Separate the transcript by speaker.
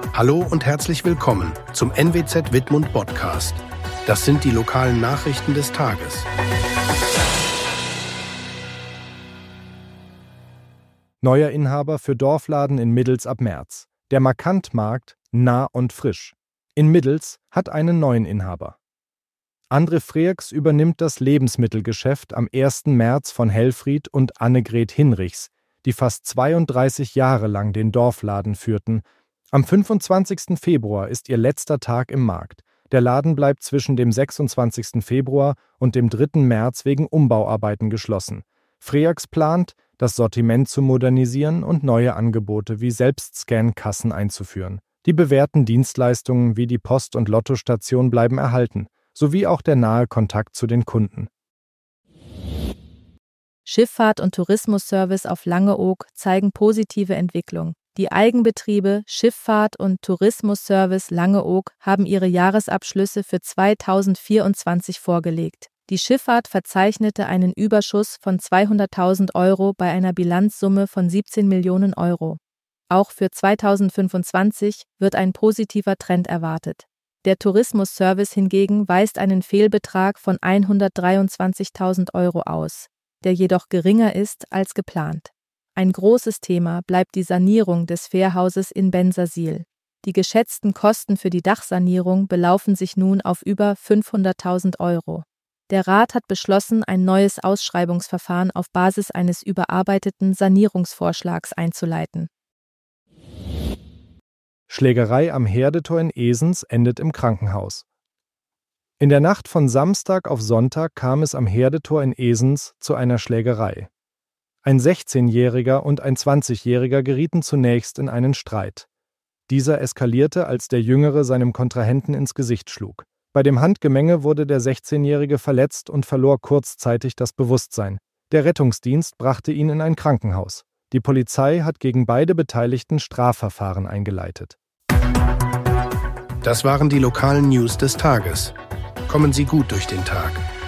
Speaker 1: Hallo und herzlich willkommen zum NWZ Wittmund Podcast. Das sind die lokalen Nachrichten des Tages.
Speaker 2: Neuer Inhaber für Dorfladen in Middels ab März. Der Markant-Markt nah und frisch. In Middels hat einen neuen Inhaber. André Freaks übernimmt das Lebensmittelgeschäft am 1. März von Helfried und Annegret Hinrichs, die fast 32 Jahre lang den Dorfladen führten. Am 25. Februar ist ihr letzter Tag im Markt. Der Laden bleibt zwischen dem 26. Februar und dem 3. März wegen Umbauarbeiten geschlossen. Freaks plant, das Sortiment zu modernisieren und neue Angebote wie Selbstscan-Kassen einzuführen. Die bewährten Dienstleistungen wie die Post- und Lottostation bleiben erhalten, sowie auch der nahe Kontakt zu den Kunden.
Speaker 3: Schifffahrt und Tourismusservice auf Langeoog zeigen positive Entwicklung. Die Eigenbetriebe Schifffahrt und Tourismusservice Langeoog haben ihre Jahresabschlüsse für 2024 vorgelegt. Die Schifffahrt verzeichnete einen Überschuss von 200.000 € bei einer Bilanzsumme von 17 Millionen €. Auch für 2025 wird ein positiver Trend erwartet. Der Tourismusservice hingegen weist einen Fehlbetrag von 123.000 € aus, der jedoch geringer ist als geplant. Ein großes Thema bleibt die Sanierung des Fährhauses in Bensersiel. Die geschätzten Kosten für die Dachsanierung belaufen sich nun auf über 500.000 €. Der Rat hat beschlossen, ein neues Ausschreibungsverfahren auf Basis eines überarbeiteten Sanierungsvorschlags einzuleiten.
Speaker 2: Schlägerei am Herdetor in Esens endet im Krankenhaus. In der Nacht von Samstag auf Sonntag kam es am Herdetor in Esens zu einer Schlägerei. Ein 16-Jähriger und ein 20-Jähriger gerieten zunächst in einen Streit. Dieser eskalierte, als der Jüngere seinem Kontrahenten ins Gesicht schlug. Bei dem Handgemenge wurde der 16-Jährige verletzt und verlor kurzzeitig das Bewusstsein. Der Rettungsdienst brachte ihn in ein Krankenhaus. Die Polizei hat gegen beide Beteiligten Strafverfahren eingeleitet.
Speaker 1: Das waren die lokalen News des Tages. Kommen Sie gut durch den Tag.